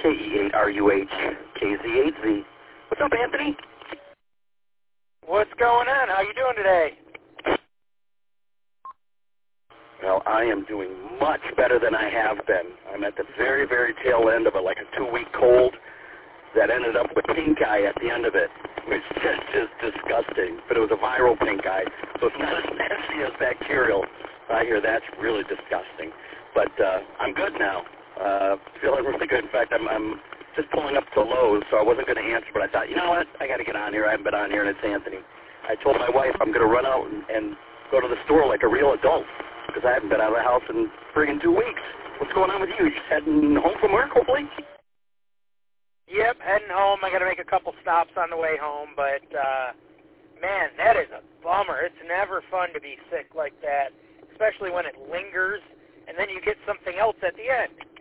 KE8RUHKZ8Z. What's up, Anthony? What's going on? How you doing today? Well, I am doing much better than I have been. I'm at the very, very tail end of like a 2-week cold that ended up with pink eye at the end of it, which is just disgusting. But it was a viral pink eye, so it's not as nasty as bacterial. I hear that's really disgusting. But I'm good now. Feeling really good. In fact, I'm just pulling up to Lowe's, so I wasn't going to answer, but I thought, you know what, I got to get on here. I haven't been on here, and it's Anthony. I told my wife I'm going to run out and go to the store like a real adult because I haven't been out of the house in friggin' 2 weeks. What's going on with you? You just heading home from work, hopefully? Yep, heading home. I got to make a couple stops on the way home, but, man, that is a bummer. It's never fun to be sick like that, especially when it lingers, and then you get something else at the end.